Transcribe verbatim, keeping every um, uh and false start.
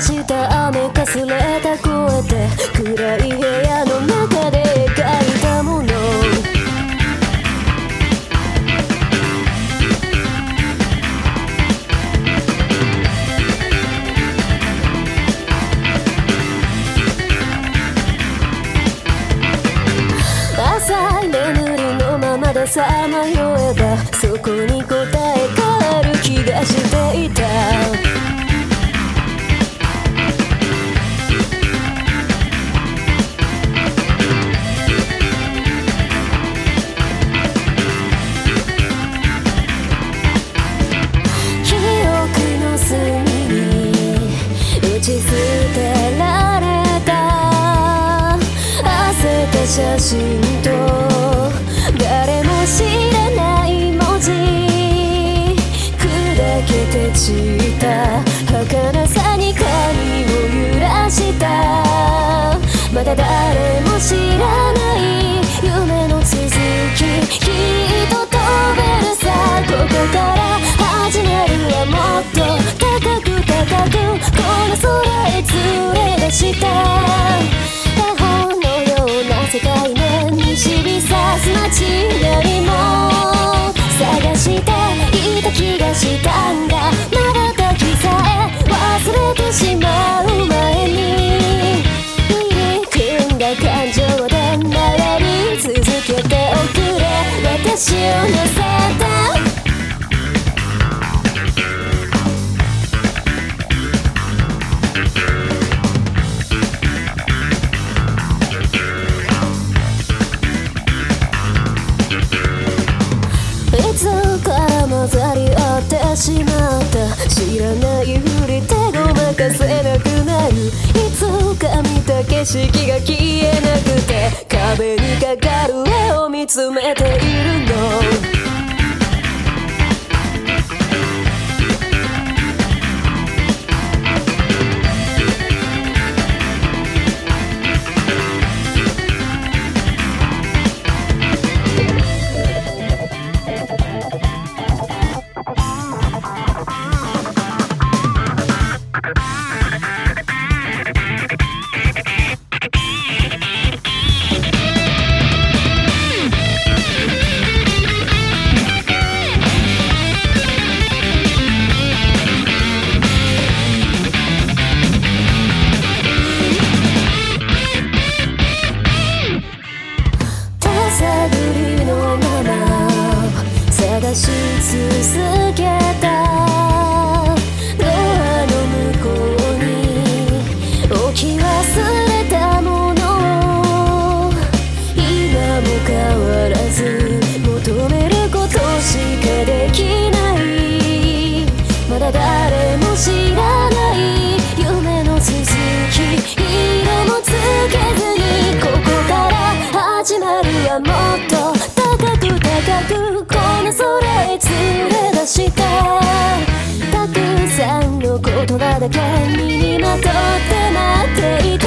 した雨かすれた声で暗い部屋の中で描いたもの。浅い眠りのままでさまよえばそこに答えがある気がしていた。記憶の隅に打ち捨てられた焦った写真と誰も知らない文字砕けて散った儚さに髪を揺らした。まだ誰も知らない夢の続ききっと飛べるさ。ここから始まるはもっと高く高くこの空へ連れ出した絵本のような世界面に指さす街よりも探していた気がしたんだ。瞬きさえ忘れてしまう前に入り組んだ感情で回り続けておくれ私を乗せた。いつから混ざり合ってしまった知らないふりでごまかせなくなる。いつか見た景色が消えなくて壁にかかる絵を見つめているの。探りのまま探し続けたドアの向こうに置き忘れたものを今も変わらず求めることしかできない。まだ誰も知らない夢の続き色もつけずにここから始まるはもっと高く高くこの空へ連れ出したたくさんの言葉だけ身にまとって待っていた。